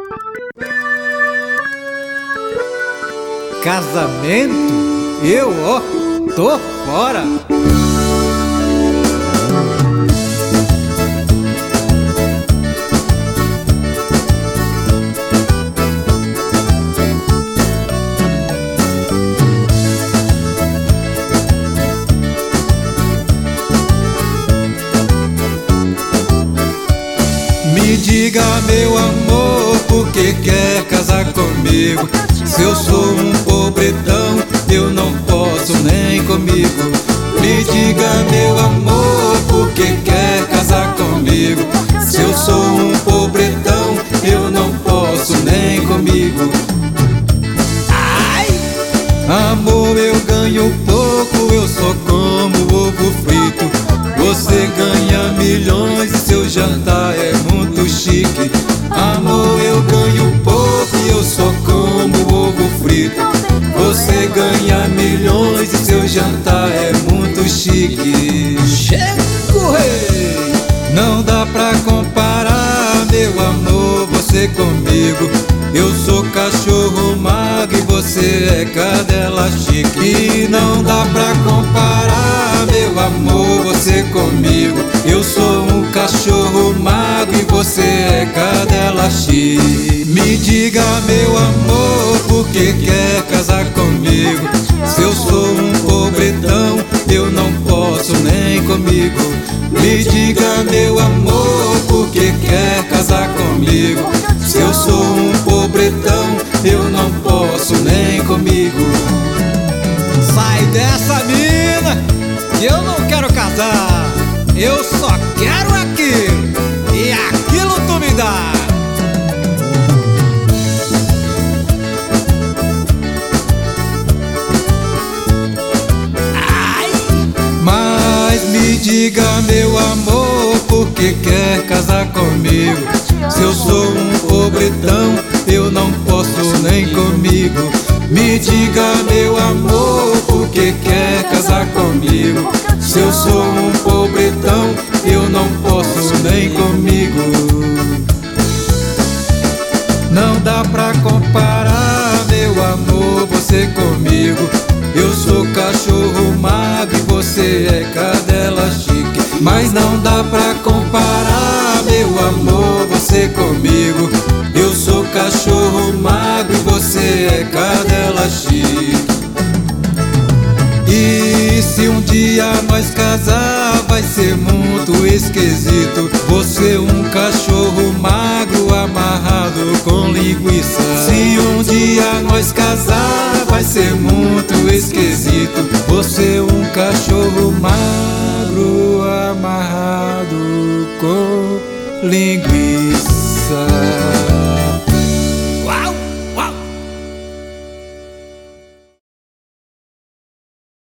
Casamento? Eu, ó, tô fora. Me diga, meu amor, por que quer casar comigo? Se eu sou um pobretão, eu não posso nem comigo. Me diga, meu amor, por que quer casar comigo? Se eu sou um pobretão, eu não posso nem comigo. Ai! Amor, eu ganho pouco, eu só como ovo frito. Você ganha milhões e seu jantar é muito chique. Amor, eu ganho pouco e eu só como ovo frito. Você ganha milhões e seu jantar é muito chique. Chego, rei! Não dá pra comparar, meu amor, você comigo. Eu sou cachorro magro e você é cadela chique. Não dá pra comparar, meu amor, você comigo. Eu sou um cachorro magro e você é cadela chique. Me diga, meu amor, por que quer casar comigo? Se eu sou um pobretão, eu não posso nem comigo. Me diga, meu amor, por que quer casar comigo? Se eu sou um pobretão, eu não posso nem comigo. Sai dessa mina, que eu não quero casar. Eu só quero aquilo, e aquilo tu me dá. Ai! Mas me diga, meu amor, por que quer casar comigo? Se eu sou um pobretão, eu não posso nem comigo. Me diga, meu amor, por que quer casar comigo? Se eu sou um pobretão, eu não posso nem comigo. Não dá pra comparar, meu amor, você comigo. Eu sou cachorro magro e você é cadela chique. Mas não dá pra comparar, meu amor, você comigo. Eu sou cachorro magro e você é cadela chique. E se um dia nós casar, vai ser muito esquisito. Você um cachorro magro amarrado com linguiça. Se um dia nós casar, vai ser muito esquisito. Você um cachorro magro amarrado com linguiça.